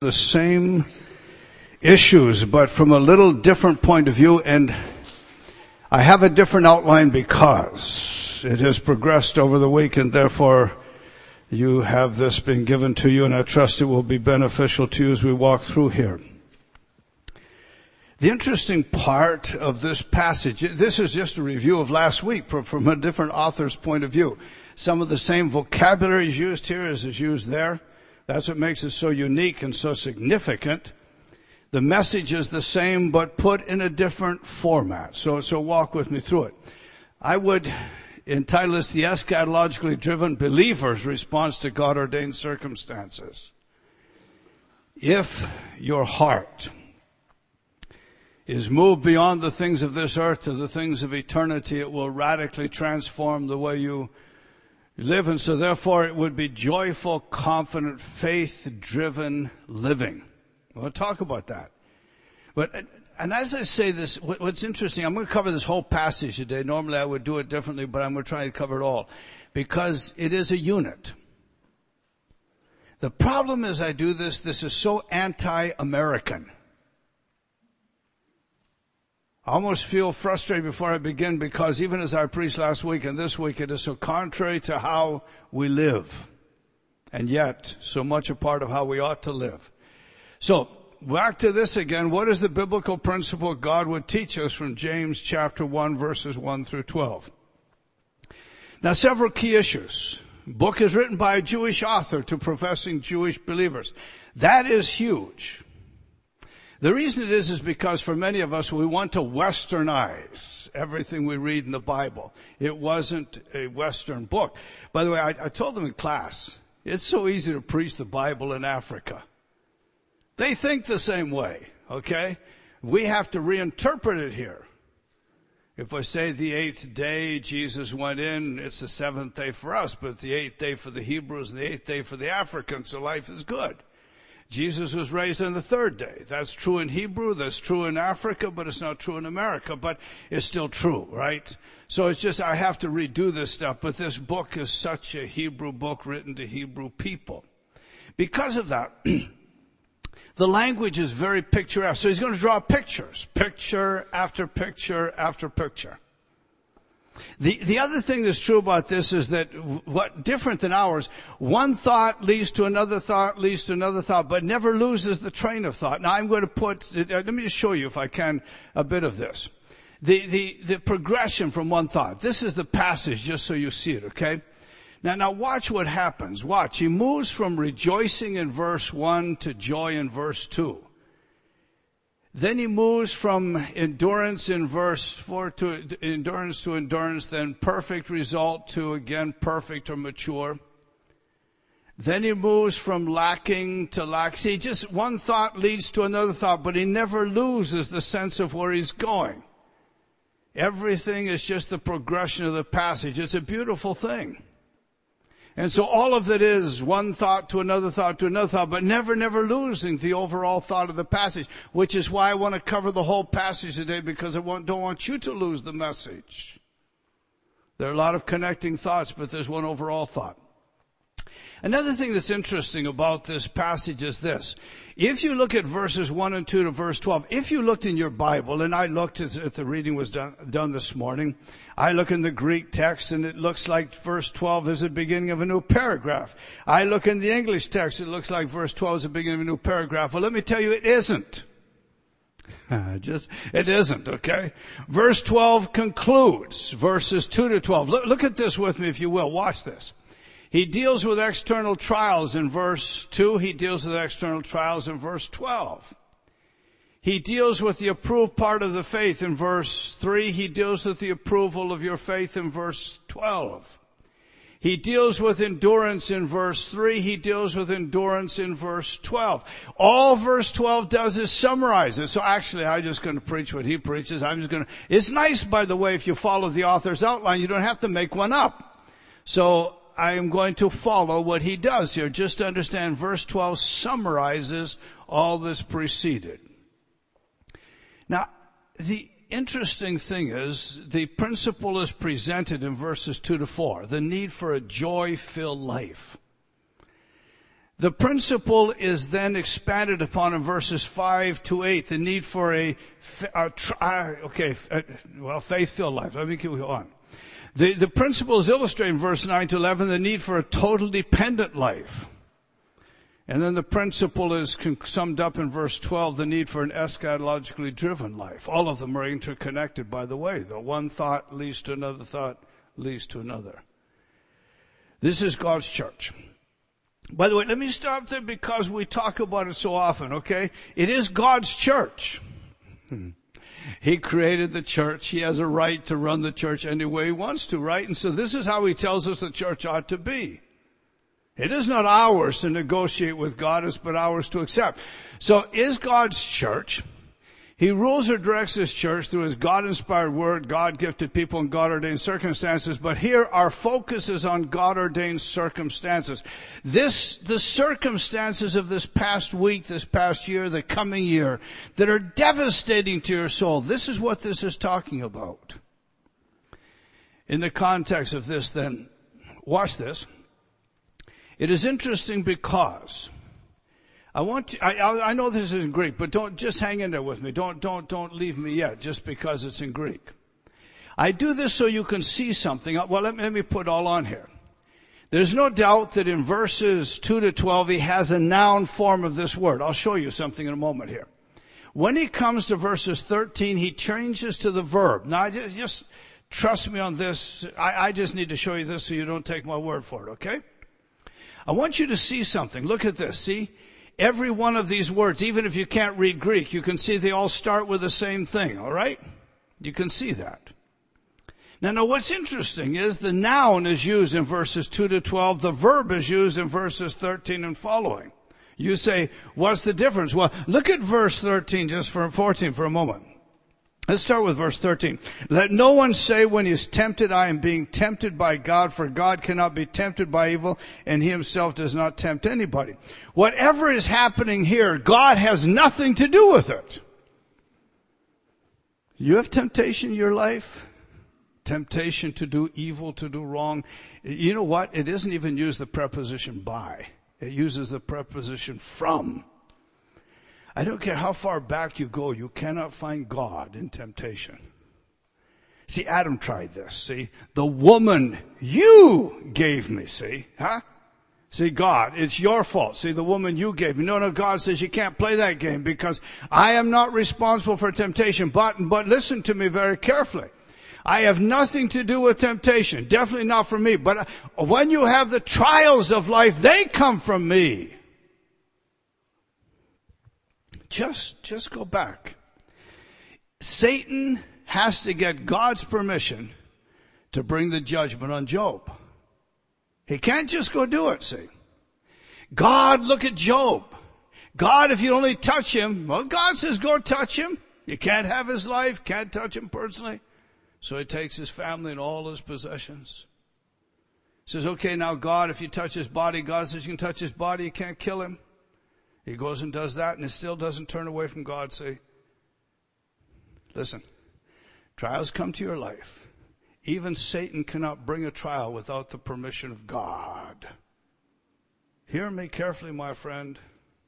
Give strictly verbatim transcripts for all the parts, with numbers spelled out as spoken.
the same issues, but from a little different point of view, and I have a different outline because it has progressed over the week, and therefore you have this being given to you, and I trust it will be beneficial to you as we walk through here. The interesting part of this passage, this is just a review of last week from a different author's point of view. Some of the same vocabulary is used here as is used there. That's what makes it so unique and so significant. The message is the same, but put in a different format. So, so walk with me through it. I would entitle this The Eschatologically Driven Believer's Response to God-Ordained Circumstances. If your heart is moved beyond the things of this earth to the things of eternity, it will radically transform the way you live. And so therefore it would be joyful, confident, faith-driven living. We'll talk about that. But, and as I say this, what's interesting, I'm going to cover this whole passage today. Normally I would do it differently, but I'm going to try to cover it all because it is a unit. The problem is I do this, this is so anti-American. I almost feel frustrated before I begin because even as I preached last week and this week, it is so contrary to how we live. And yet, so much a part of how we ought to live. So, back to this again. What is the biblical principle God would teach us from James chapter one, verses one through twelve? Now, several key issues. The book is written by a Jewish author to professing Jewish believers. That is huge. The reason it is is because for many of us, we want to westernize everything we read in the Bible. It wasn't a Western book. By the way, I, I told them in class, it's so easy to preach the Bible in Africa. They think the same way, okay? We have to reinterpret it here. If I say the eighth day Jesus went in, it's the seventh day for us, but the eighth day for the Hebrews and the eighth day for the Africans, so life is good. Jesus was raised on the third day. That's true in Hebrew, that's true in Africa, but it's not true in America, but it's still true, right? So it's just, I have to redo this stuff, but this book is such a Hebrew book written to Hebrew people. Because of that, the language is very picturesque. So he's going to draw pictures, picture after picture after picture. The, the other thing that's true about this is that what different than ours, one thought leads to another thought, leads to another thought, but never loses the train of thought. Now I'm going to put, let me just show you if I can a bit of this. The, the, the progression from one thought. This is the passage just so you see it, okay? Now, now watch what happens. Watch. He moves from rejoicing in verse one to joy in verse two. Then he moves from endurance in verse four to endurance to endurance, then perfect result to again perfect or mature. Then he moves from lacking to lack. See, just one thought leads to another thought, but he never loses the sense of where he's going. Everything is just the progression of the passage. It's a beautiful thing. And so all of it is one thought to another thought to another thought, but never, never losing the overall thought of the passage, which is why I want to cover the whole passage today, because I want, don't want you to lose the message. There are a lot of connecting thoughts, but there's one overall thought. Another thing that's interesting about this passage is this. If you look at verses one and two to verse twelve, if you looked in your Bible, and I looked as if the reading was done, done this morning, I look in the Greek text and it looks like verse twelve is the beginning of a new paragraph. I look in the English text, it looks like verse twelve is the beginning of a new paragraph. Well, let me tell you, it isn't. Just, it isn't, okay? Verse twelve concludes verses two to twelve. Look, look at this with me if you will. Watch this. He deals with external trials in verse two. He deals with external trials in verse twelve. He deals with the approved part of the faith in verse three. He deals with the approval of your faith in verse twelve. He deals with endurance in verse three. He deals with endurance in verse twelve. All verse twelve does is summarize it. So actually, I'm just going to preach what he preaches. I'm just going to, it's nice, by the way, if you follow the author's outline, you don't have to make one up. So I am going to follow what he does here. Just to understand, verse twelve summarizes all this preceded. Now, the interesting thing is, the principle is presented in verses two to four, the need for a joy-filled life. The principle is then expanded upon in verses five to eight, the need for a, a okay, well, faith-filled life. Let me keep on. The, the principle is illustrated in verse nine to eleven, the need for a total dependent life. And then the principle is summed up in verse twelve, the need for an eschatologically driven life. All of them are interconnected, by the way. The one thought leads to another thought, leads to another. This is God's church. By the way, let me stop there because we talk about it so often, okay? It is God's church. He created the church. He has a right to run the church any way he wants to, right? And so this is how he tells us the church ought to be. It is not ours to negotiate with God, it's but ours to accept. So is God's church. He rules or directs his church through his God-inspired word, God-gifted people, and God-ordained circumstances. But here our focus is on God-ordained circumstances. This, the circumstances of this past week, this past year, the coming year, that are devastating to your soul. This is what this is talking about. In the context of this then, watch this. It is interesting because I want to, I, I know this is in Greek, but don't just hang in there with me. Don't, don't, don't leave me yet just because it's in Greek. I do this so you can see something. Well, let me, let me put it all on here. There's no doubt that in verses two to twelve, he has a noun form of this word. I'll show you something in a moment here. When he comes to verses thirteen, he changes to the verb. Now, I just, just trust me on this. I, I just need to show you this so you don't take my word for it, okay? I want you to see something. Look at this. See? Every one of these words, even if you can't read Greek, you can see they all start with the same thing, all right? You can see that. Now, now what's interesting is the noun is used in verses two to twelve. The verb is used in verses thirteen and following. You say, what's the difference? Well, look at verse thirteen, just for fourteen for a moment. Let's start with verse thirteen. Let no one say when he is tempted, I am being tempted by God, for God cannot be tempted by evil, and he himself does not tempt anybody. Whatever is happening here, God has nothing to do with it. You have temptation in your life? Temptation to do evil, to do wrong. You know what? It doesn't even use the preposition by. It uses the preposition from. I don't care how far back you go, you cannot find God in temptation. See, Adam tried this, see? The woman you gave me, see? Huh? See, God, it's your fault. See, the woman you gave me. No, no, God says you can't play that game because I am not responsible for temptation. But, but listen to me very carefully. I have nothing to do with temptation. Definitely not from me. But when you have the trials of life, they come from me. Just, just go back. Satan has to get God's permission to bring the judgment on Job. He can't just go do it, see. God, look at Job. God, if you only touch him, well, God says go touch him. You can't have his life, can't touch him personally. So he takes his family and all his possessions. Says, okay, now God, if you touch his body, God says you can touch his body, you can't kill him. He goes and does that, and it still doesn't turn away from God. See, listen, trials come to your life. Even Satan cannot bring a trial without the permission of God. Hear me carefully, my friend.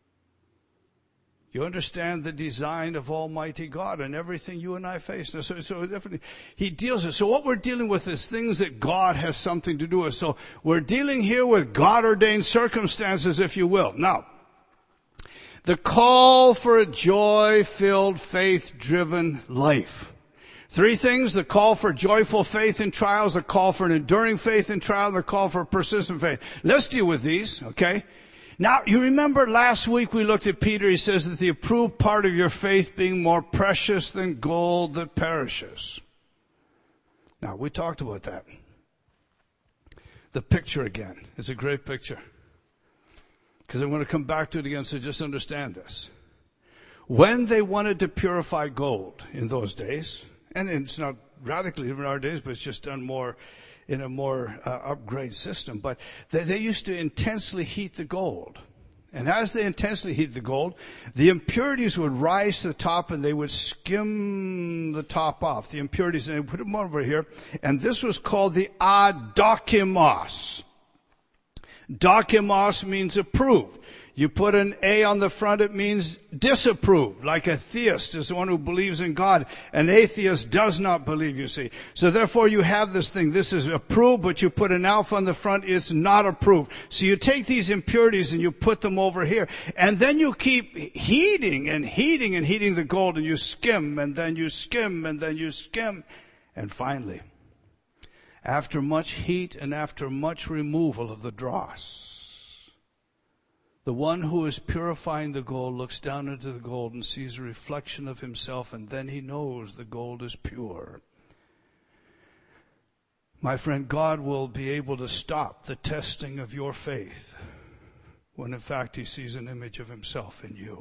You understand the design of Almighty God and everything you and I face. Now, so, so definitely, he deals with. So what we're dealing with is things that God has something to do with. So we're dealing here with God-ordained circumstances, if you will. Now, the call for a joy-filled, faith-driven life. Three things: the call for joyful faith in trials, the call for an enduring faith in trial, the call for persistent faith. Let's deal with these, okay? Now, you remember last week we looked at Peter. He says that the approved part of your faith being more precious than gold that perishes. Now, we talked about that. The picture again is a great picture. Because I'm going to come back to it again, so just understand this. When they wanted to purify gold in those days, and it's not radically different in our days, but it's just done more in a more uh, upgrade system. But they, they used to intensely heat the gold. And as they intensely heat the gold, the impurities would rise to the top and they would skim the top off, the impurities, and they put them over here. And this was called the adokimos. Dokimos means approved. You put an A on the front, it means disapproved. Like a theist is the one who believes in God. An atheist does not believe, you see. So therefore you have this thing. This is approved, but you put an alpha on the front, it's not approved. So you take these impurities and you put them over here. And then you keep heating and heating and heating the gold, and you skim and then you skim and then you skim. And finally, after much heat and after much removal of the dross, the one who is purifying the gold looks down into the gold and sees a reflection of himself, and then he knows the gold is pure. My friend, God will be able to stop the testing of your faith when in fact he sees an image of himself in you.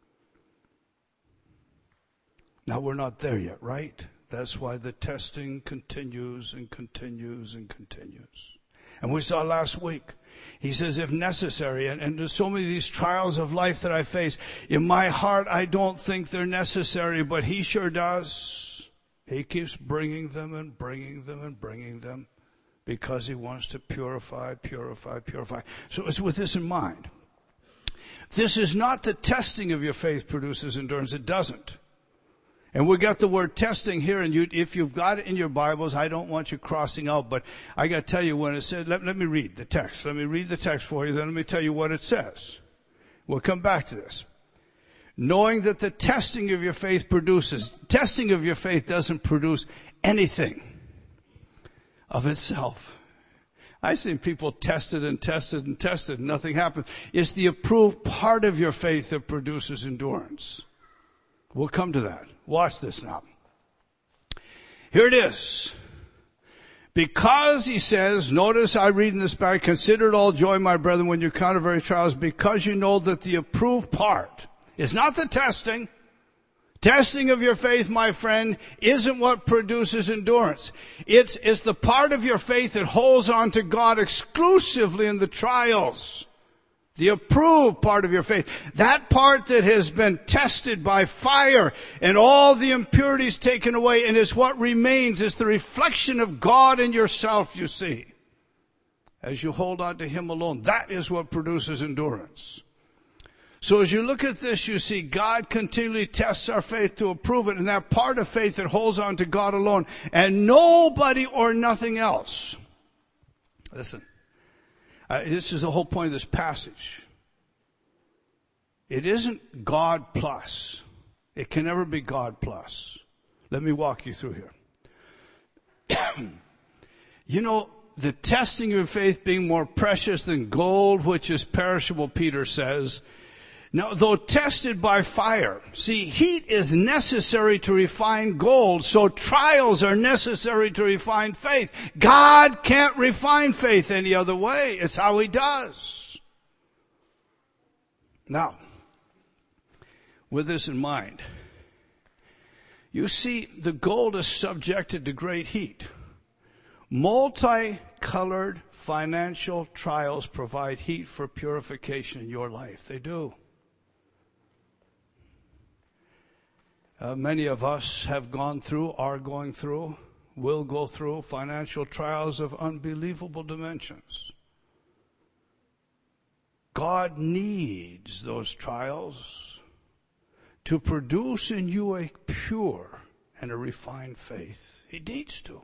Now we're not there yet, right? That's why the testing continues and continues and continues. And we saw last week, he says, if necessary, and, and there's so many of these trials of life that I face, in my heart I don't think they're necessary, but he sure does. He keeps bringing them and bringing them and bringing them because he wants to purify, purify, purify. So it's with this in mind. This is not the testing of your faith produces endurance. It doesn't. And we got the word testing here, and you, if you've got it in your Bibles, I don't want you crossing out, but I got to tell you when it said, let, let me read the text. Let me read the text for you, then let me tell you what it says. We'll come back to this. Knowing that the testing of your faith produces, testing of your faith doesn't produce anything of itself. I've seen people tested and tested and tested, and nothing happened. It's the approved part of your faith that produces endurance. We'll come to that. Watch this now. Here it is. Because, he says, notice I read in this back, consider it all joy, my brethren, when you encounter various trials, because you know that the approved part is not the testing. Testing of your faith, my friend, isn't what produces endurance. It's, it's the part of your faith that holds on to God exclusively in the trials. The approved part of your faith. That part that has been tested by fire and all the impurities taken away, and is what remains, is the reflection of God in yourself, you see. As you hold on to him alone. That is what produces endurance. So as you look at this, you see God continually tests our faith to approve it, and that part of faith that holds on to God alone and nobody or nothing else. Listen. Uh, this is the whole point of this passage. It isn't God plus. It can never be God plus. Let me walk you through here. You know, the testing of your faith being more precious than gold, which is perishable, Peter says. Now, though tested by fire, see, heat is necessary to refine gold, so trials are necessary to refine faith. God can't refine faith any other way. It's how he does. Now, with this in mind, you see, the gold is subjected to great heat. Multicolored financial trials provide heat for purification in your life. They do. Uh, many of us have gone through, are going through, will go through financial trials of unbelievable dimensions. God needs those trials to produce in you a pure and a refined faith. He needs to.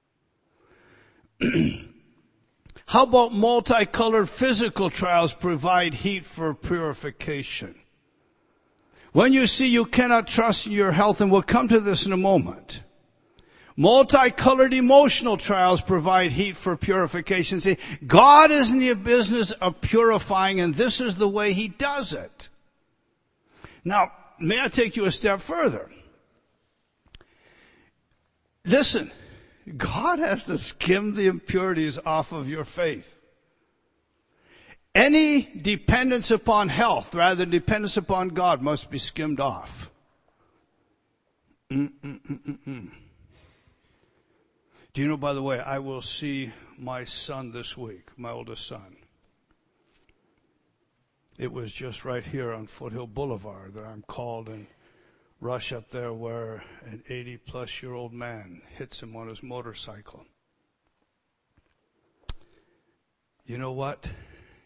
How about multicolored physical trials provide heat for purification? When you see you cannot trust in your health, and we'll come to this in a moment. Multicolored emotional trials provide heat for purification. See, God is in the business of purifying, and this is the way he does it. Now, may I take you a step further? Listen, God has to skim the impurities off of your faith. Any dependence upon health rather than dependence upon God must be skimmed off. Mm-mm-mm-mm-mm. Do you know, by the way, I will see my son this week, my oldest son. It was just right here on Foothill Boulevard that I'm called and rush up there where an eighty-plus-year-old man hits him on his motorcycle. You know what?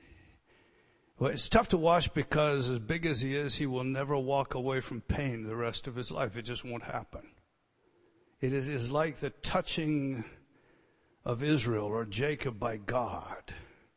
Well, it's tough to watch because as big as he is, he will never walk away from pain the rest of his life. It just won't happen. It is, is like the touching of Israel or Jacob by God.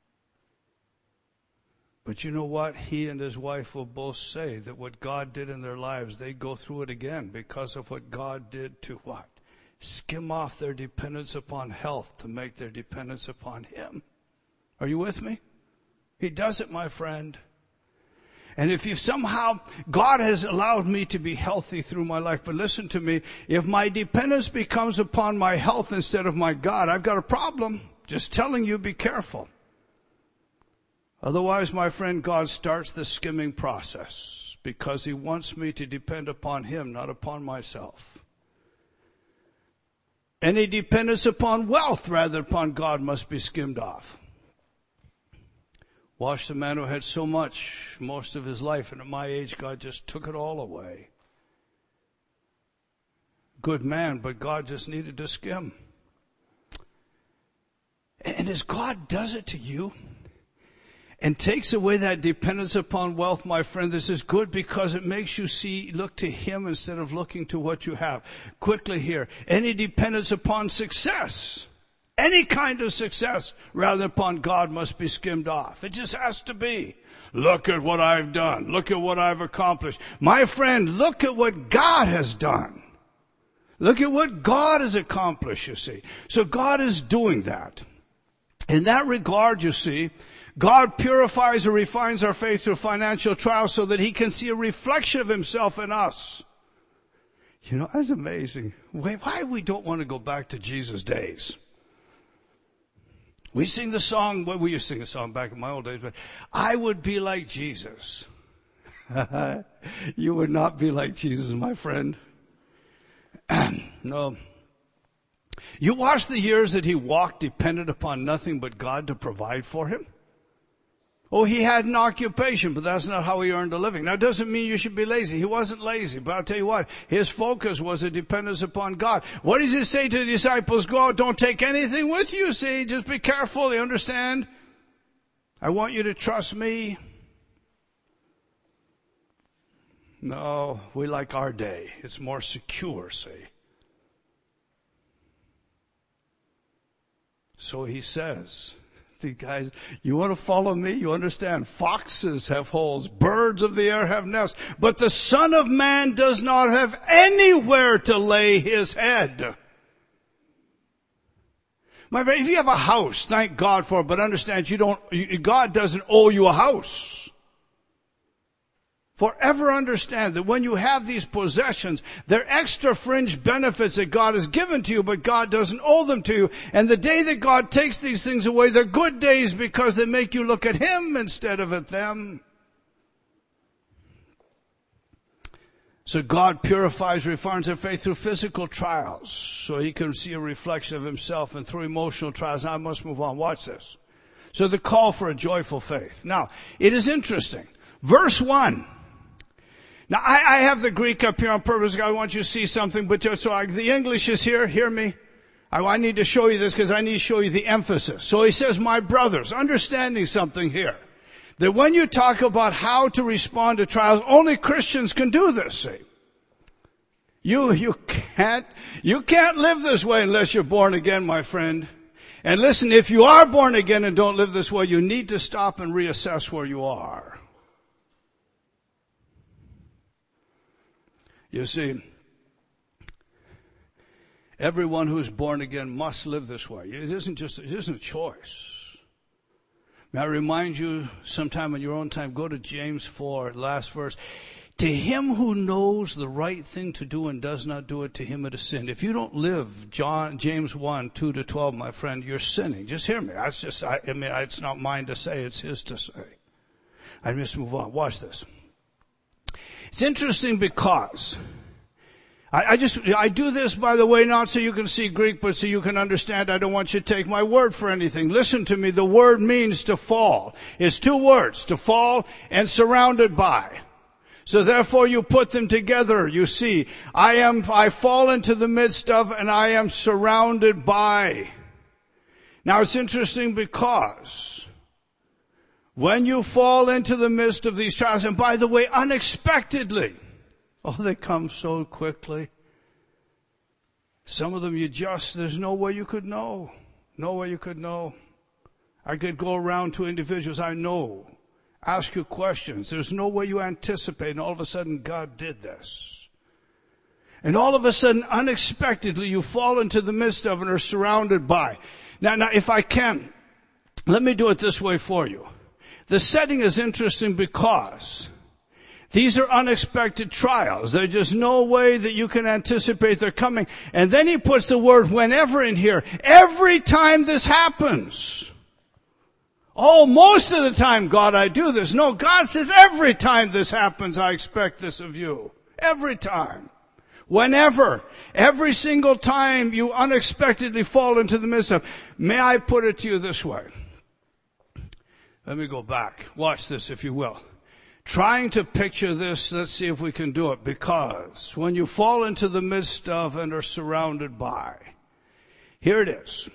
But you know what? He and his wife will both say that what God did in their lives, they go through it again because of what God did to what? Skim off their dependence upon health to make their dependence upon him. Are you with me? He does it, my friend. And if you somehow, God has allowed me to be healthy through my life, but listen to me, if my dependence becomes upon my health instead of my God, I've got a problem. Just telling you, be careful. Otherwise, my friend, God starts the skimming process because he wants me to depend upon him, not upon myself. Any dependence upon wealth rather than upon God must be skimmed off. Watch the man who had so much most of his life, and at my age, God just took it all away. Good man, but God just needed to skim. And as God does it to you and takes away that dependence upon wealth, my friend, this is good because it makes you see, look to him instead of looking to what you have. Quickly here, any dependence upon success, any kind of success rather than upon God must be skimmed off. It just has to be. Look at what I've done. Look at what I've accomplished. My friend, look at what God has done. Look at what God has accomplished, you see. So God is doing that. In that regard, you see, God purifies or refines our faith through financial trials so that he can see a reflection of himself in us. You know, that's amazing. Why we don't want to go back to Jesus' days? We sing the song, well, we used to sing a song back in my old days, but I would be like Jesus. You would not be like Jesus, my friend. No. You watch the years that he walked dependent upon nothing but God to provide for him. Oh, he had an occupation, but that's not how he earned a living. Now, it doesn't mean you should be lazy. He wasn't lazy, but I'll tell you what, his focus was a dependence upon God. What does he say to the disciples? Go out, don't take anything with you, see? Just be careful, you understand? I want you to trust me. No, we like our day. It's more secure, see? So he says, guys, you want to follow me? You understand? Foxes have holes. Birds of the air have nests. But the Son of Man does not have anywhere to lay his head. My friend, if you have a house, thank God for it, but understand you don't, God doesn't owe you a house. Forever understand that when you have these possessions, they're extra fringe benefits that God has given to you, but God doesn't owe them to you. And the day that God takes these things away, they're good days because they make you look at him instead of at them. So God purifies, refines our faith through physical trials, so he can see a reflection of himself, and through emotional trials. Now I must move on. Watch this. So the call for a joyful faith. Now, it is interesting. Verse one. Now, I, I have the Greek up here on purpose. I want you to see something, but just so I, the English is here. Hear me. I, I need to show you this because I need to show you the emphasis. So he says, my brothers, understanding something here, that when you talk about how to respond to trials, only Christians can do this, see. You, you can't, you can't live this way unless you're born again, my friend. And listen, if you are born again and don't live this way, you need to stop and reassess where you are. You see, everyone who's born again must live this way. It isn't just, it isn't a choice. May I remind you sometime in your own time, go to James four, last verse. To him who knows the right thing to do and does not do it, to him it is sin. If you don't live John, James one, two to twelve, my friend, you're sinning. Just hear me. That's just, I, I mean, it's not mine to say, it's his to say. I must move on. Watch this. It's interesting because I, I just, I do this, by the way, not so you can see Greek, but so you can understand. I don't want you to take my word for anything. Listen to me. The word means to fall. It's two words, to fall and surrounded by. So therefore you put them together. You see, I am, I fall into the midst of and I am surrounded by. Now it's interesting because When you fall into the midst of these trials, and by the way, unexpectedly, oh, they come so quickly. Some of them you just, there's no way you could know. No way you could know. I could go around to individuals I know, ask you questions. There's no way you anticipate, and all of a sudden God did this. And all of a sudden, unexpectedly, you fall into the midst of it and are surrounded by. Now, now, if I can, let me do it this way for you. The setting is interesting because these are unexpected trials. There's just no way that you can anticipate they're coming. And then he puts the word whenever in here. Every time this happens. Oh, most of the time, God, I do this. No, God says every time this happens, I expect this of you. Every time. Whenever. Every single time you unexpectedly fall into the midst of. May I put it to you this way? Let me go back. Watch this, if you will. Trying to picture this, let's see if we can do it. Because when you fall into the midst of and are surrounded by. Here it is.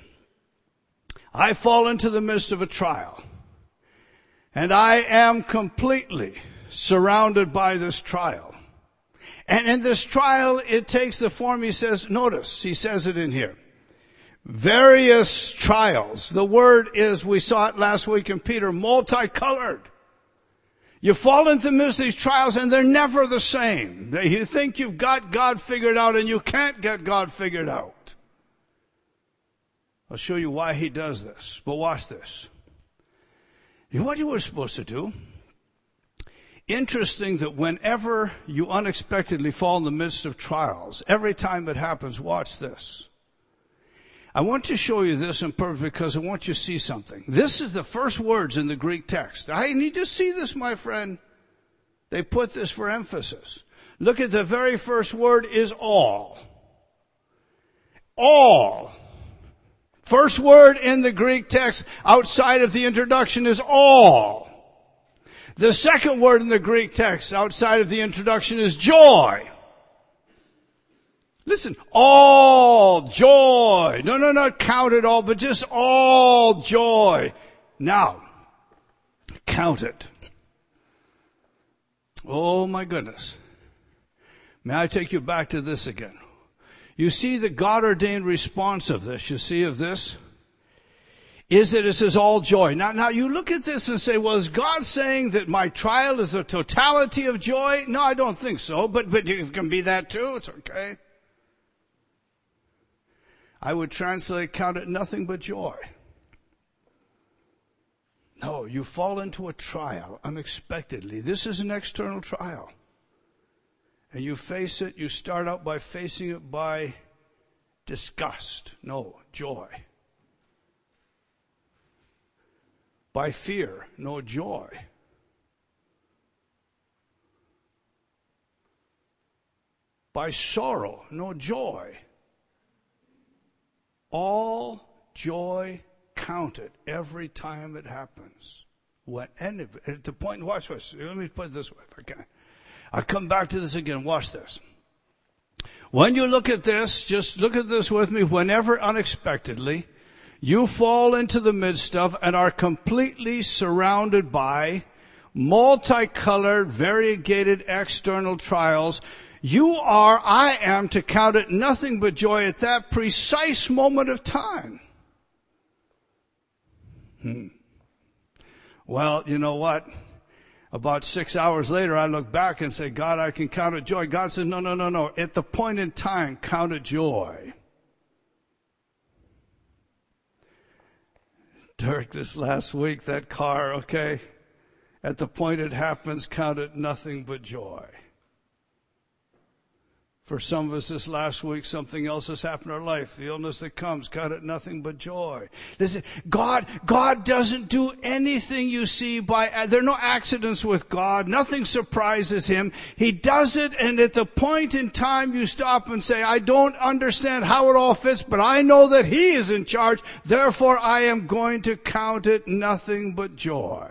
I fall into the midst of a trial. And I am completely surrounded by this trial. And in this trial, it takes the form, he says, notice, he says it in here. Various trials. The word is, we saw it last week in Peter, multicolored. You fall into the midst of these trials and they're never the same. You think you've got God figured out and you can't get God figured out. I'll show you why he does this. But watch this. You know what you were supposed to do? Interesting that whenever you unexpectedly fall in the midst of trials, every time it happens, watch this. I want to show you this in purpose because I want you to see something. This is the first words in the Greek text. I need to see this, my friend. They put this for emphasis. Look at the very first word is all. All. First word in the Greek text outside of the introduction is all. The second word in the Greek text outside of the introduction is joy. Listen, all joy. No, no, not count it all, but just all joy. Now, count it. Oh my goodness. May I take you back to this again? You see the God-ordained response of this, you see of this, is that it says all joy. Now, now you look at this and say, well, is God saying that my trial is a totality of joy? No, I don't think so, but, but it can be that too. It's okay. I would translate, count it nothing but joy. No, you fall into a trial unexpectedly. This is an external trial. And you face it, you start out by facing it by disgust. No, joy. By fear, no joy. By sorrow, no joy. All joy counted every time it happens. When, and at the point, watch this. Let me put it this way if I can. I'll come back to this again. Watch this. When you look at this, just look at this with me. Whenever unexpectedly you fall into the midst of and are completely surrounded by multicolored, variegated external trials, you are, I am to count it nothing but joy at that precise moment of time. Hmm. Well, you know what? About six hours later, I look back and say, God, I can count it joy. God says, no, no, no, no. At the point in time, count it joy. Dirk, this last week, that car, okay? At the point it happens, count it nothing but joy. For some of us this last week, something else has happened in our life. The illness that comes, count it nothing but joy. Listen, God, God doesn't do anything you see by, there are no accidents with God. Nothing surprises him. He does it, and at the point in time you stop and say, I don't understand how it all fits, but I know that he is in charge. Therefore, I am going to count it nothing but joy.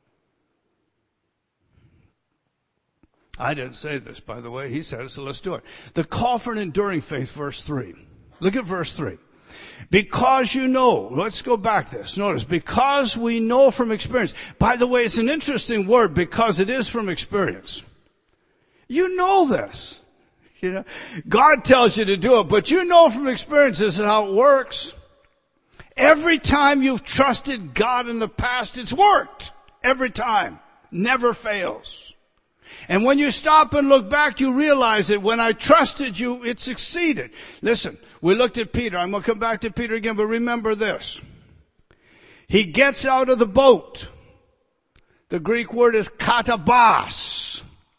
I didn't say this, by the way. He said it, so let's do it. The call for an enduring faith, verse three. Look at verse three. Because you know, let's go back this. Notice, because we know from experience. By the way, it's an interesting word because it is from experience. You know this. You know, God tells you to do it, but you know from experience this is how it works. Every time you've trusted God in the past, it's worked. Every time. Never fails. And when you stop and look back, you realize that when I trusted you, it succeeded. Listen, we looked at Peter. I'm going to come back to Peter again, but remember this. He gets out of the boat. The Greek word is katabas.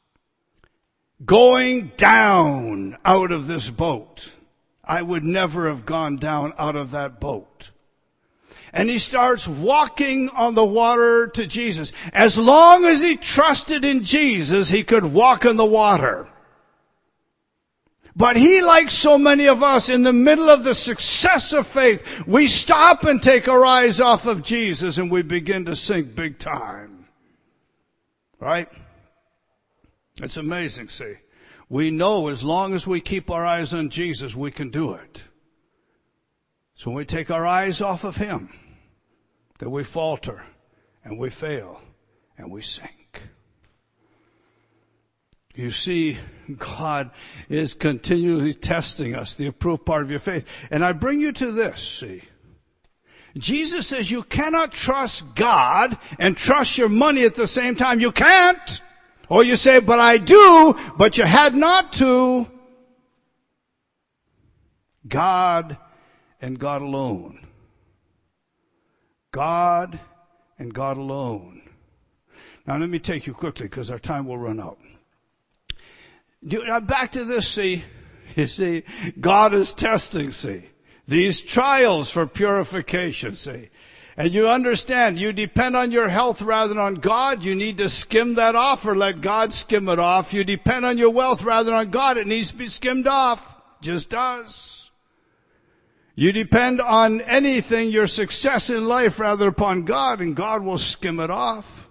Going down out of this boat. I would never have gone down out of that boat. And he starts walking on the water to Jesus. As long as he trusted in Jesus, he could walk on the water. But he, like so many of us, in the middle of the success of faith, we stop and take our eyes off of Jesus and we begin to sink big time. Right? It's amazing, see. We know as long as we keep our eyes on Jesus, we can do it. So when we take our eyes off of him, that we falter and we fail and we sink. You see, God is continually testing us, the approved part of your faith. And I bring you to this, see. Jesus says you cannot trust God and trust your money at the same time. You can't. Or you say, but I do, but you had not to. God and God alone. God and God alone. Now let me take you quickly because our time will run out. Back to this, see. You see, God is testing, see. These trials for purification, see. And you understand, you depend on your health rather than on God. You need to skim that off or let God skim it off. You depend on your wealth rather than on God. It needs to be skimmed off. Just does. You depend on anything, your success in life, rather upon God, and God will skim it off.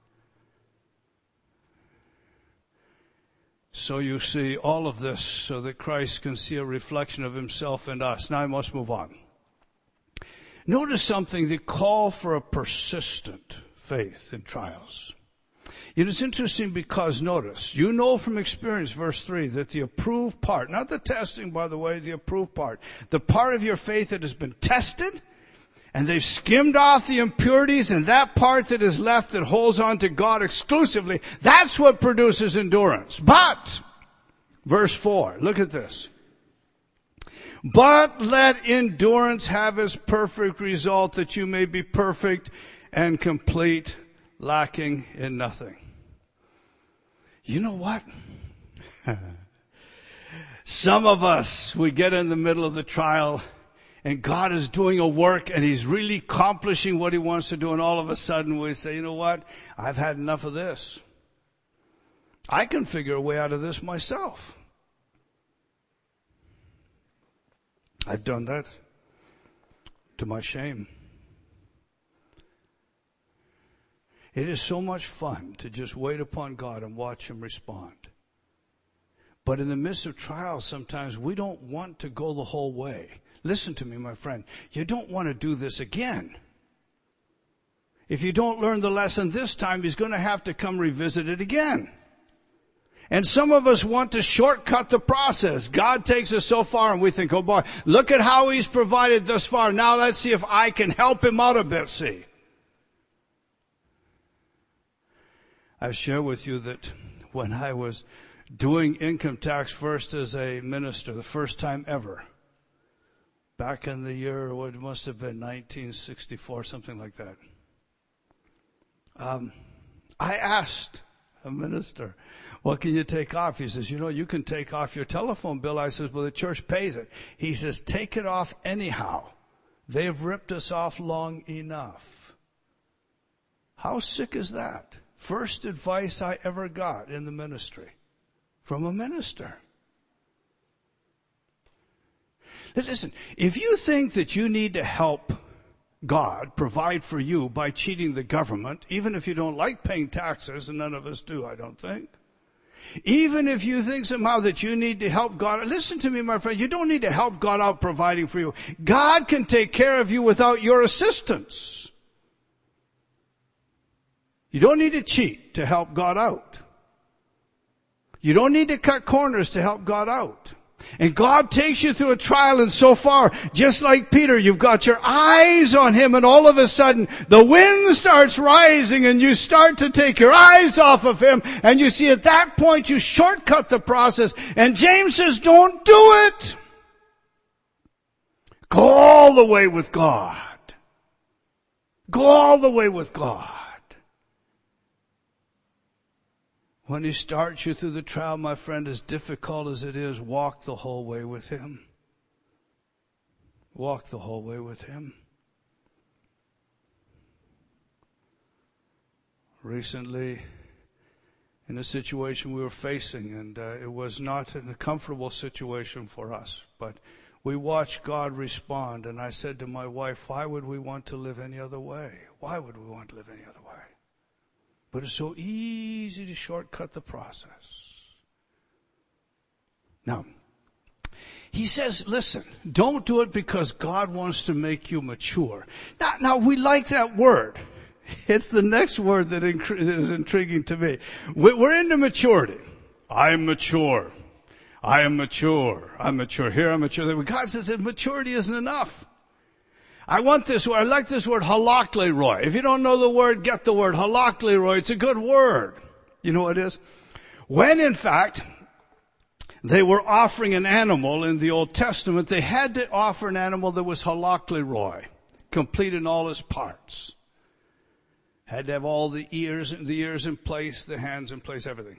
So you see all of this so that Christ can see a reflection of himself in us. Now I must move on. Notice something, the call for a persistent faith in trials. It is interesting because notice, you know from experience, verse three, that the approved part, not the testing, by the way, the approved part, the part of your faith that has been tested, and they've skimmed off the impurities, and that part that is left that holds on to God exclusively, that's what produces endurance. But, verse four, look at this. But let endurance have its perfect result, that you may be perfect and complete, lacking in nothing. You know what? Some of us, we get in the middle of the trial and God is doing a work and he's really accomplishing what he wants to do, and all of a sudden we say, you know what? I've had enough of this. I can figure a way out of this myself. I've done that to my shame. It is so much fun to just wait upon God and watch him respond. But in the midst of trials, sometimes we don't want to go the whole way. Listen to me, my friend. You don't want to do this again. If you don't learn the lesson this time, he's going to have to come revisit it again. And some of us want to shortcut the process. God takes us so far and we think, oh boy, look at how he's provided thus far. Now let's see if I can help him out a bit, see. I've shared with you that when I was doing income tax first as a minister, the first time ever, back in the year, what must have been nineteen sixty-four, something like that. Um, I asked a minister, what can you take off? He says, you know, you can take off your telephone bill. I says, well, the church pays it. He says, take it off anyhow. They've ripped us off long enough. How sick is that? First advice I ever got in the ministry from a minister. Listen, if you think that you need to help God provide for you by cheating the government, even if you don't like paying taxes, and none of us do, I don't think, Even if you think somehow that you need to help God, listen to me, my friend, you don't need to help God out providing for you. God can take care of you without your assistance. You don't need to cheat to help God out. You don't need to cut corners to help God out. And God takes you through a trial, and so far, just like Peter, you've got your eyes on him, and all of a sudden, the wind starts rising, and you start to take your eyes off of him, and you see at that point you shortcut the process. And James says, don't do it. Go all the way with God. Go all the way with God. When he starts you through the trial, my friend, as difficult as it is, walk the whole way with him. Walk the whole way with him. Recently, in a situation we were facing, and uh, it was not a comfortable situation for us, but we watched God respond, and I said to my wife, why would we want to live any other way? Why would we want to live any other way? But it's so easy to shortcut the process. Now, he says, listen, don't do it because God wants to make you mature. Now, now we like that word. It's the next word that, incri- that is intriguing to me. We're into maturity. I'm mature. I am mature. I'm mature here, I'm mature there. But God says that maturity isn't enough. I want this word, I like this word, halakleroi. If you don't know the word, get the word, halakleroi. It's a good word. You know what it is? When, in fact, they were offering an animal in the Old Testament, they had to offer an animal that was halakleroi, complete in all its parts. Had to have all the ears, the ears in place, the hands in place, everything.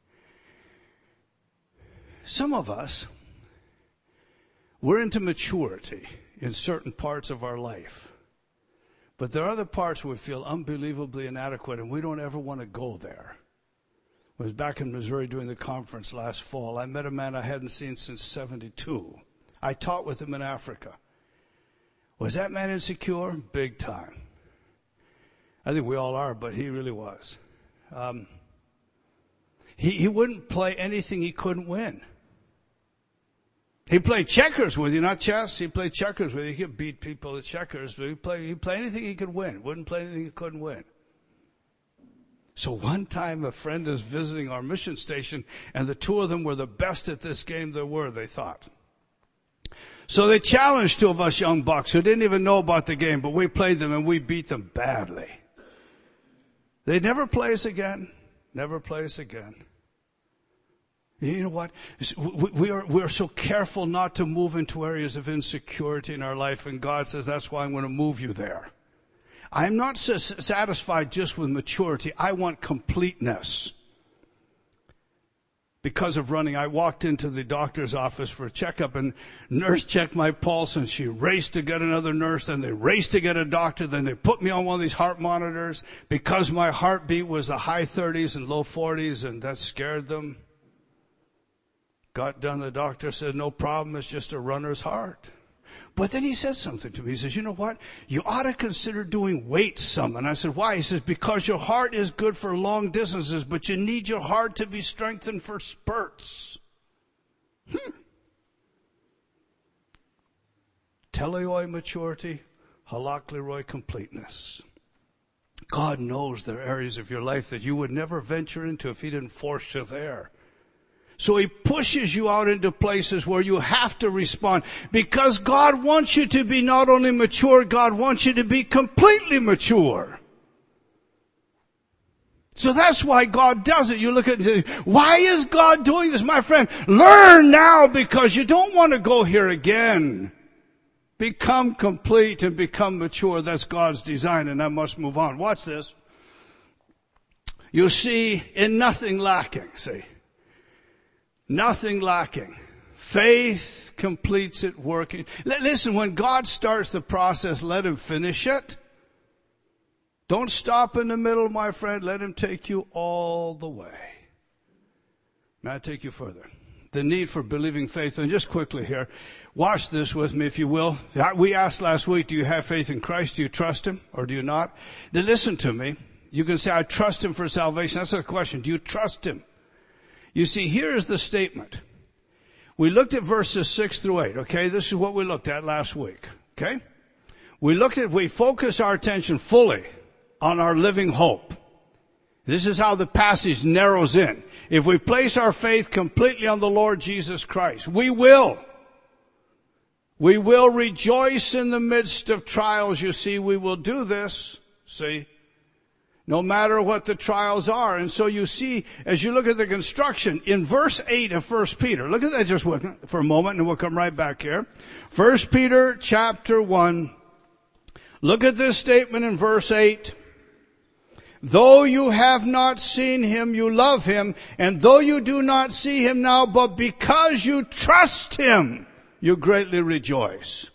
Some of us, we're into maturity in certain parts of our life. But there are other parts where we feel unbelievably inadequate, and we don't ever want to go there. I was back in Missouri doing the conference last fall. I met a man I hadn't seen since seventy-two. I taught with him in Africa. Was that man insecure? Big time. I think we all are, but he really was. Um, he, he wouldn't play anything he couldn't win. He played checkers with you, not chess. He played checkers with you. He could beat people at checkers, but he played, he'd play anything he could win. Wouldn't play anything he couldn't win. So one time a friend is visiting our mission station, and the two of them were the best at this game there were, they thought. So they challenged two of us young bucks who didn't even know about the game, but we played them and we beat them badly. They'd never play us again. Never play us again. You know what? We are, we are so careful not to move into areas of insecurity in our life, and God says, that's why I'm going to move you there. I'm not satisfied just with maturity. I want completeness. Because of running, I walked into the doctor's office for a checkup, and nurse checked my pulse, and she raced to get another nurse, then they raced to get a doctor, then they put me on one of these heart monitors because my heartbeat was the high thirties and low forties, and that scared them. Got done, the doctor said, no problem, it's just a runner's heart. But then he said something to me. He says, you know what? You ought to consider doing weights some. And I said, why? He says, because your heart is good for long distances, but you need your heart to be strengthened for spurts. Hmm. Teleoi maturity, halakleroi completeness. God knows there are areas of your life that you would never venture into if he didn't force you there. So he pushes you out into places where you have to respond, because God wants you to be not only mature, God wants you to be completely mature. So that's why God does it. You look at it and say, why is God doing this? My friend, learn now, because you don't want to go here again. Become complete and become mature. That's God's design, and I must move on. Watch this. You see, in nothing lacking, see. Nothing lacking. Faith completes it working. Listen, when God starts the process, let him finish it. Don't stop in the middle, my friend. Let him take you all the way. May I take you further? The need for believing faith. And just quickly here, watch this with me, if you will. We asked last week, do you have faith in Christ? Do you trust him or do you not? Then listen to me. You can say, I trust him for salvation. That's not the question. Do you trust him? You see, here's the statement. We looked at verses six through eight, okay? This is what we looked at last week, okay? We looked at, we focus our attention fully on our living hope. This is how the passage narrows in. If we place our faith completely on the Lord Jesus Christ, we will. We will rejoice in the midst of trials. You see, we will do this, see, no matter what the trials are. And so you see, as you look at the construction, in verse eight of First Peter, look at that just for a moment and we'll come right back here. First Peter chapter one, look at this statement in verse eight. Though you have not seen him, you love him, and though you do not see him now, but because you trust him, you greatly rejoice.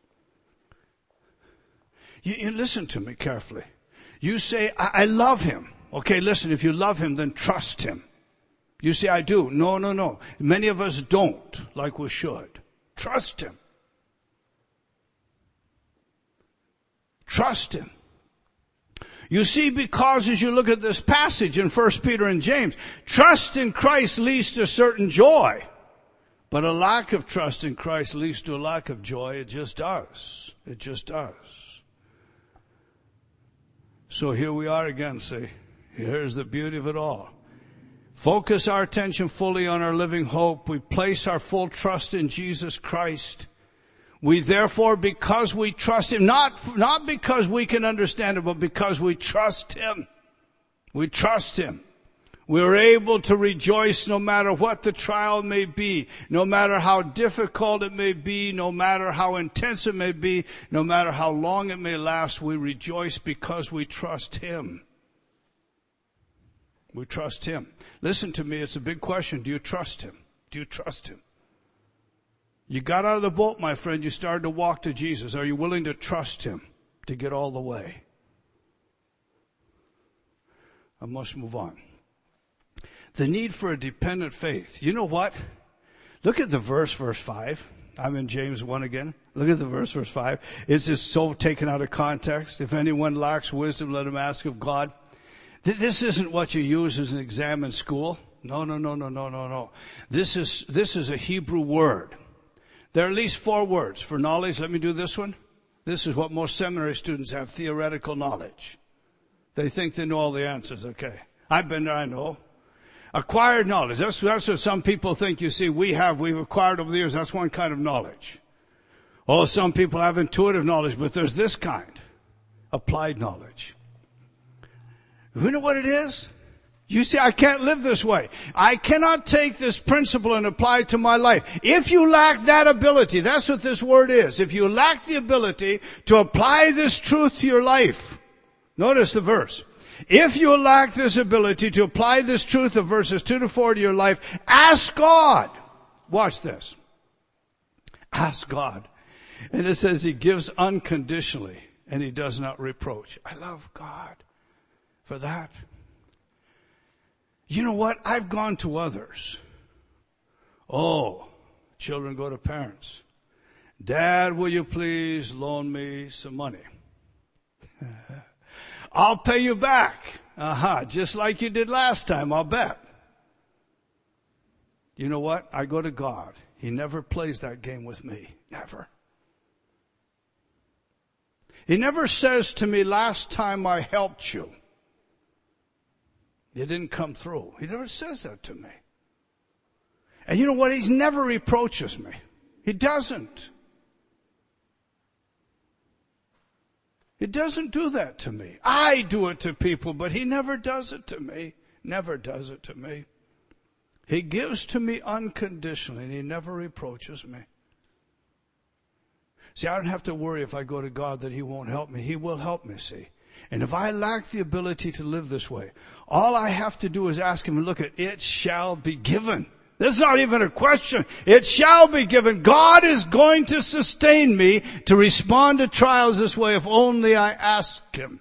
You, you listen to me carefully. You say, I, I love him. Okay, listen, if you love him, then trust him. You say, I do. No, no, no. Many of us don't, like we should. Trust him. Trust him. You see, because as you look at this passage in First Peter and James, trust in Christ leads to certain joy. But a lack of trust in Christ leads to a lack of joy. It just does. It just does. So here we are again, see. Here's the beauty of it all. Focus our attention fully on our living hope. We place our full trust in Jesus Christ. We therefore, because we trust him, not, not because we can understand him, but because we trust him. We trust him. We're able to rejoice no matter what the trial may be, no matter how difficult it may be, no matter how intense it may be, no matter how long it may last. We rejoice because we trust him. We trust him. Listen to me, it's a big question. Do you trust him? Do you trust him? You got out of the boat, my friend. You started to walk to Jesus. Are you willing to trust him to get all the way? I must move on. The need for a dependent faith. You know what? Look at the verse, verse five. I'm in James one again. Look at the verse, verse five. It's just so taken out of context. If anyone lacks wisdom, let him ask of God. This isn't what you use as an exam in school. No, no, no, no, no, no, no. This is, this is a Hebrew word. There are at least four words for knowledge. Let me do this one. This is what most seminary students have, theoretical knowledge. They think they know all the answers. Okay. I've been there, I know. Acquired knowledge. That's, that's what some people think, you see, we have, we've acquired over the years. That's one kind of knowledge. Oh, some people have intuitive knowledge, but there's this kind. Applied knowledge. You know what it is? You see, I can't live this way. I cannot take this principle and apply it to my life. If you lack that ability, that's what this word is. If you lack the ability to apply this truth to your life, notice the verse. If you lack this ability to apply this truth of verses two to four to your life, ask God. Watch this. Ask God. And it says he gives unconditionally and he does not reproach. I love God for that. You know what? I've gone to others. Oh, children go to parents. Dad, will you please loan me some money? I'll pay you back. Uh-huh. Just like you did last time, I'll bet. You know what? I go to God. He never plays that game with me. Never. He never says to me, last time I helped you, you didn't come through. He never says that to me. And you know what? He never reproaches me. He doesn't. He doesn't do that to me. I do it to people, but he never does it to me. Never does it to me. He gives to me unconditionally, and he never reproaches me. See, I don't have to worry if I go to God that he won't help me. He will help me, see. And if I lack the ability to live this way, all I have to do is ask him and look at it shall be given. This is not even a question. It shall be given. God is going to sustain me to respond to trials this way if only I ask him.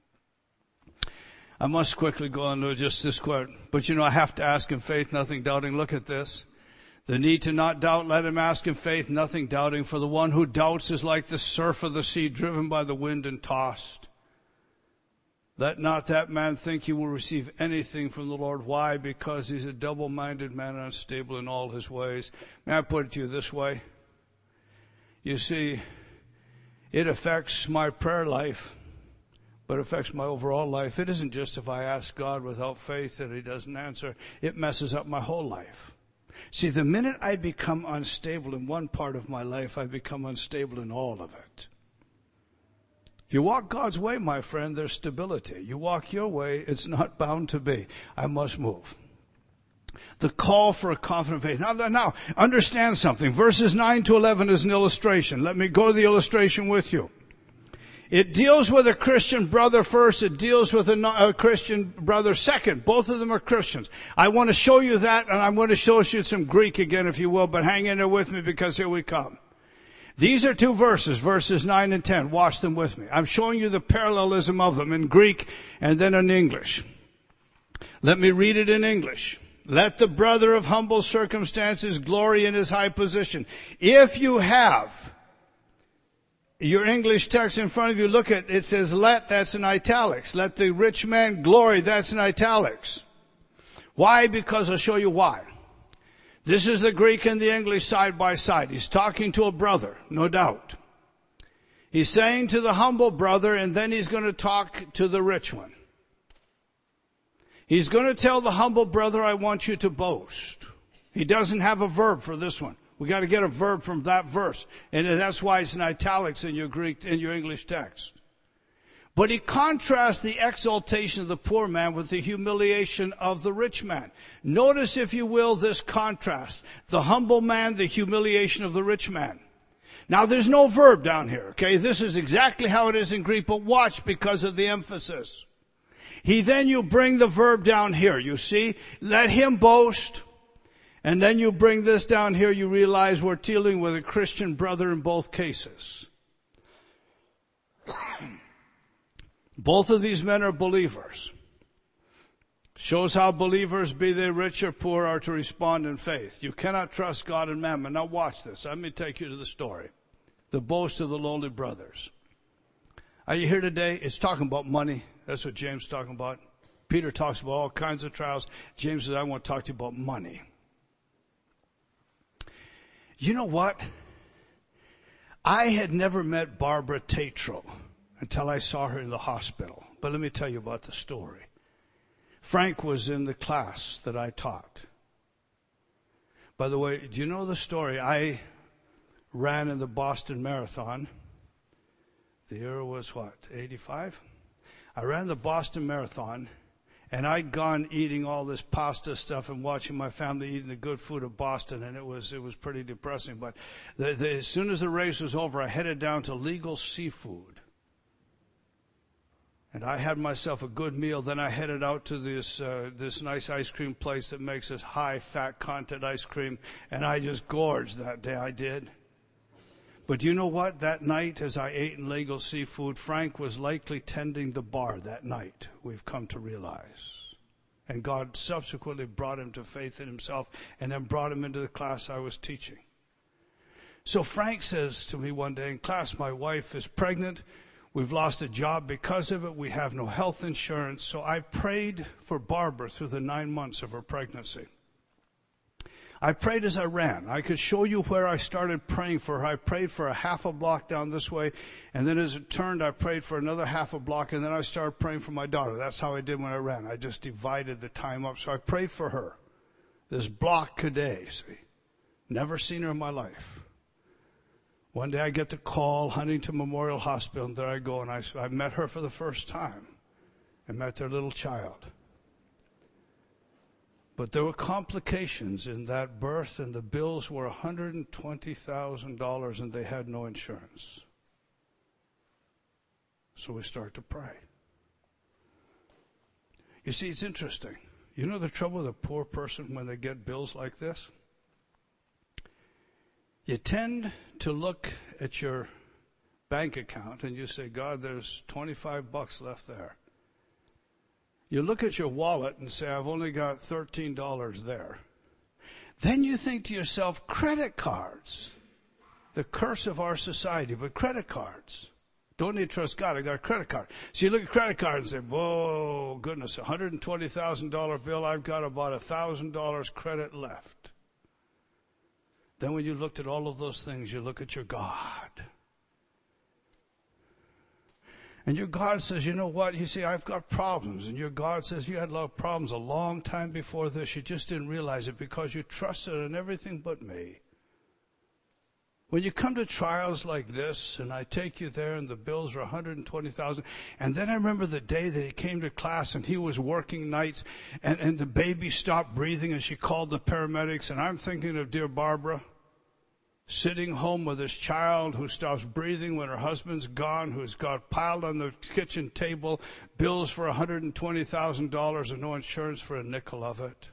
I must quickly go on to just this quote. But you know, I have to ask in faith, nothing doubting. Look at this. The need to not doubt, let him ask in faith, nothing doubting. For the one who doubts is like the surf of the sea driven by the wind and tossed. Let not that man think he will receive anything from the Lord. Why? Because he's a double-minded man, unstable in all his ways. May I put it to you this way? You see, it affects my prayer life, but it affects my overall life. It isn't just if I ask God without faith that he doesn't answer. It messes up my whole life. See, the minute I become unstable in one part of my life, I become unstable in all of it. If you walk God's way, my friend, there's stability. You walk your way, it's not bound to be. I must move. The call for a confident faith. Now, now, understand something. Verses nine to eleven is an illustration. Let me go to the illustration with you. It deals with a Christian brother first. It deals with a, a Christian brother second. Both of them are Christians. I want to show you that, and I'm going to show you some Greek again, if you will, but hang in there with me because here we come. These are two verses, verses nine and ten. Watch them with me. I'm showing you the parallelism of them in Greek and then in English. Let me read it in English. Let the brother of humble circumstances glory in his high position. If you have your English text in front of you, look at it. It says let, that's in italics. Let the rich man glory, that's in italics. Why? Because I'll show you why. This is the Greek and the English side by side. He's talking to a brother, no doubt. He's saying to the humble brother, and then he's going to talk to the rich one. He's going to tell the humble brother, I want you to boast. He doesn't have a verb for this one. We got to get a verb from that verse. And that's why it's in italics in your Greek, in your English text. But he contrasts the exaltation of the poor man with the humiliation of the rich man. Notice, if you will, this contrast. The humble man, the humiliation of the rich man. Now, there's no verb down here, okay? This is exactly how it is in Greek, but watch because of the emphasis. He then, you bring the verb down here, you see? Let him boast. And then you bring this down here, you realize we're dealing with a Christian brother in both cases. Both of these men are believers. Shows how believers, be they rich or poor, are to respond in faith. You cannot trust God and mammon. Now watch this. Let me take you to the story. The boast of the lowly brothers. Are you here today? It's talking about money. That's what James is talking about. Peter talks about all kinds of trials. James says, I want to talk to you about money. You know what? I had never met Barbara Tatro until I saw her in the hospital. But let me tell you about the story. Frank was in the class that I taught. By the way, do you know the story? I ran in the Boston Marathon. The year was what, eighty-five? I ran the Boston Marathon, and I'd gone eating all this pasta stuff and watching my family eating the good food of Boston, and it was it was pretty depressing. But the, the, as soon as the race was over, I headed down to Legal Seafood. And I had myself a good meal. Then I headed out to this uh, this nice ice cream place that makes this high fat content ice cream. And I just gorged that day, I did. But you know what? That night, as I ate in Legal Seafood, Frank was likely tending the bar that night, we've come to realize. And God subsequently brought him to faith in himself and then brought him into the class I was teaching. So Frank says to me one day in class, my wife is pregnant. We've lost a job because of it. We have no health insurance. So I prayed for Barbara through the nine months of her pregnancy. I prayed as I ran. I could show you where I started praying for her. I prayed for a half a block down this way. And then as it turned, I prayed for another half a block. And then I started praying for my daughter. That's how I did when I ran. I just divided the time up. So I prayed for her. This block a day, see. Never seen her in my life. One day I get the call, Huntington Memorial Hospital, and there I go, and I, I met her for the first time and met their little child. But there were complications in that birth, and the bills were one hundred twenty thousand dollars, and they had no insurance. So we start to pray. You see, it's interesting. You know the trouble with a poor person when they get bills like this? You tend to look at your bank account and you say, God, there's twenty-five bucks left there. You look at your wallet and say, I've only got thirteen dollars there. Then you think to yourself, credit cards. The curse of our society, but credit cards. Don't need to trust God. I got a credit card. So you look at credit card and say, whoa, goodness, a one hundred twenty thousand dollars bill. I've got about one thousand dollars credit left. Then when you looked at all of those things, you look at your God. And your God says, you know what? You see, I've got problems. And your God says, you had a lot of problems a long time before this. You just didn't realize it because you trusted in everything but me. When you come to trials like this, and I take you there, and the bills are one hundred twenty thousand dollars, and then I remember the day that he came to class, and he was working nights, and, and the baby stopped breathing, and she called the paramedics, and I'm thinking of dear Barbara, sitting home with this child who stops breathing when her husband's gone, who's got piled on the kitchen table, bills for one hundred twenty thousand dollars and no insurance for a nickel of it.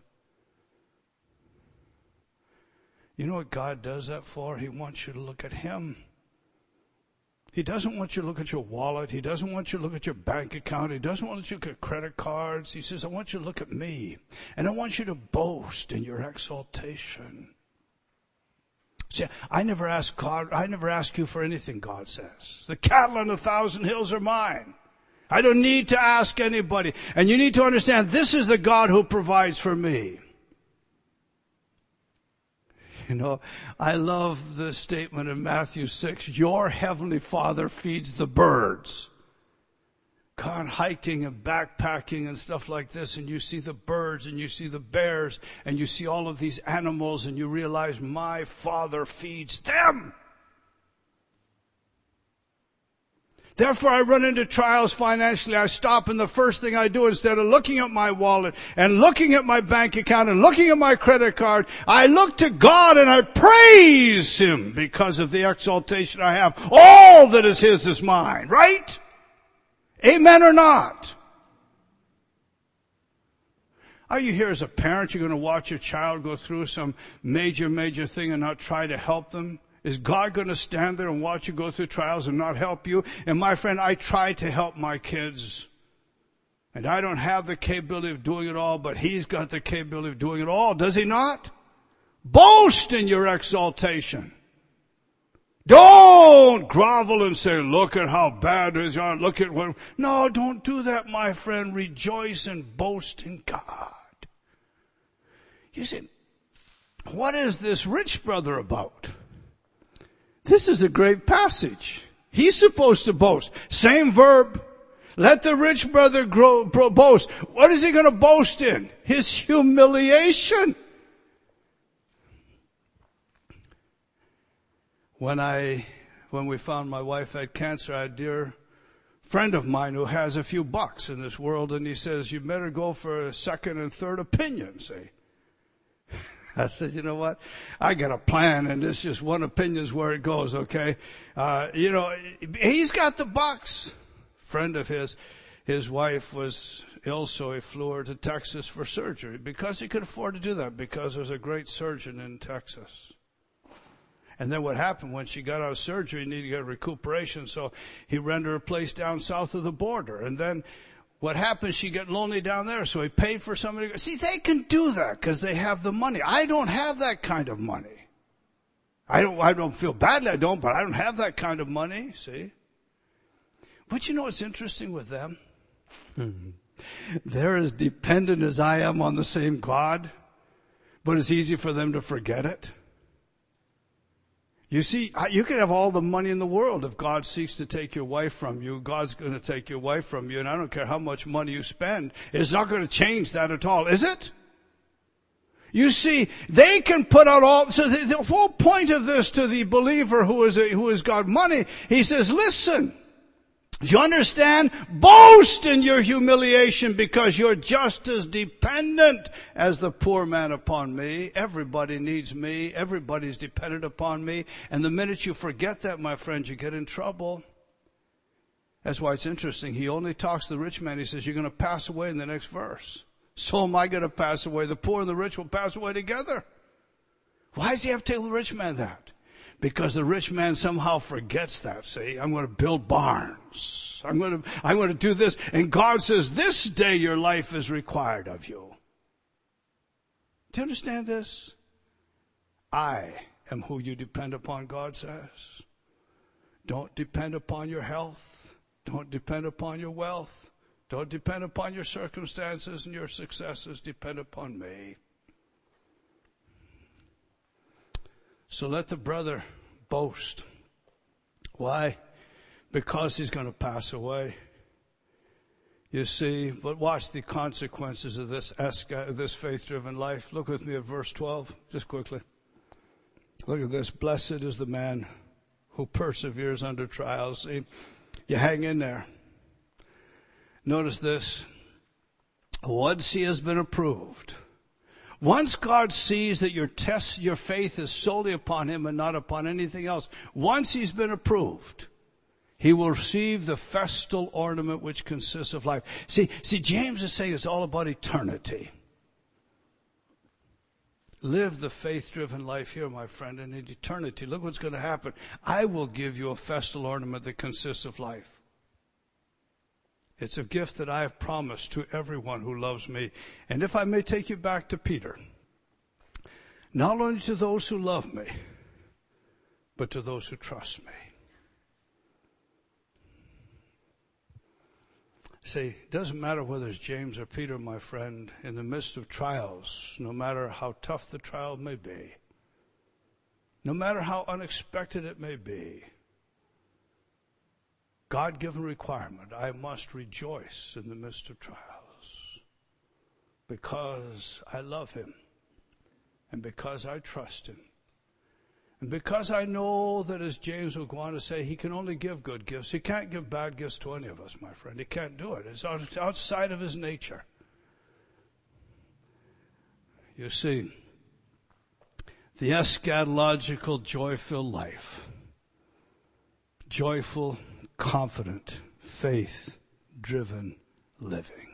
You know what God does that for? He wants you to look at him. He doesn't want you to look at your wallet. He doesn't want you to look at your bank account. He doesn't want you to look at credit cards. He says, I want you to look at me. And I want you to boast in your exaltation. See, I never ask God, I never ask you for anything, God says. The cattle on a thousand hills are mine. I don't need to ask anybody. And you need to understand, this is the God who provides for me. You know, I love the statement in Matthew six, your heavenly Father feeds the birds. Gone hiking and backpacking and stuff like this, and you see the birds and you see the bears and you see all of these animals and you realize my Father feeds them. Therefore, I run into trials financially. I stop, and the first thing I do, instead of looking at my wallet and looking at my bank account and looking at my credit card, I look to God and I praise him because of the exaltation I have. All that is his is mine, right? Amen or not? Are you here as a parent? You're going to watch your child go through some major, major thing and not try to help them? Is God going to stand there and watch you go through trials and not help you? And my friend, I try to help my kids. And I don't have the capability of doing it all, but he's got the capability of doing it all. Does he not? Boast in your exaltation. Don't grovel and say, look at how bad it is. Look at what. No, don't do that, my friend. Rejoice and boast in God. You see, what is this rich brother about? This is a great passage. He's supposed to boast. Same verb. Let the rich brother grow, bro, boast. What is he going to boast in? His humiliation. When I, when we found my wife had cancer, I had a dear friend of mine who has a few bucks in this world, and he says, you better go for a second and third opinion, see. I said, you know what? I got a plan, and this just one opinion's where it goes, okay? Uh, you know, he's got the bucks. Friend of his, his wife was ill, so he flew her to Texas for surgery because he could afford to do that because there's a great surgeon in Texas. And then what happened when she got out of surgery, he needed to get recuperation, so he rented her a place down south of the border. And then what happened, she got lonely down there, so he paid for somebody to go. See, they can do that because they have the money. I don't have that kind of money. I don't, I don't feel badly, I don't, but I don't have that kind of money, see. But you know what's interesting with them? They're as dependent as I am on the same God, but it's easy for them to forget it. You see, you can have all the money in the world. If God seeks to take your wife from you, God's going to take your wife from you. And I don't care how much money you spend. It's not going to change that at all, is it? You see, they can put out all, so the, the whole point of this to the believer who is a, who has got money, he says, listen, do you understand? Boast in your humiliation because you're just as dependent as the poor man upon me. Everybody needs me. Everybody's dependent upon me. And the minute you forget that, my friend, you get in trouble. That's why it's interesting. He only talks to the rich man. He says, you're going to pass away in the next verse. So am I going to pass away. The poor and the rich will pass away together. Why does he have to tell the rich man that? Because the rich man somehow forgets that. See, I'm going to build barns. I'm going to, I'm going to do this. And God says, this day your life is required of you. Do you understand this? I am who you depend upon, God says. Don't depend upon your health. Don't depend upon your wealth. Don't depend upon your circumstances and your successes. Depend upon me. So let the brother boast. Why? Because he's going to pass away. You see, but watch the consequences of this this faith-driven life. Look with me at verse twelve, just quickly. Look at this. Blessed is the man who perseveres under trials. See, you hang in there. Notice this. Once he has been approved, once God sees that your test, your faith is solely upon him and not upon anything else, once he's been approved, he will receive the festal ornament which consists of life. See, see, James is saying it's all about eternity. Live the faith-driven life here, my friend, and in eternity. Look what's going to happen. I will give you a festal ornament that consists of life. It's a gift that I have promised to everyone who loves me. And if I may take you back to Peter, not only to those who love me, but to those who trust me. See, it doesn't matter whether it's James or Peter, my friend, in the midst of trials, no matter how tough the trial may be, no matter how unexpected it may be, God-given requirement, I must rejoice in the midst of trials because I love him and because I trust him. And because I know that, as James will go on to say, he can only give good gifts. He can't give bad gifts to any of us, my friend. He can't do it. It's outside of his nature. You see, the eschatological joy-filled life, joyful, confident, faith-driven living.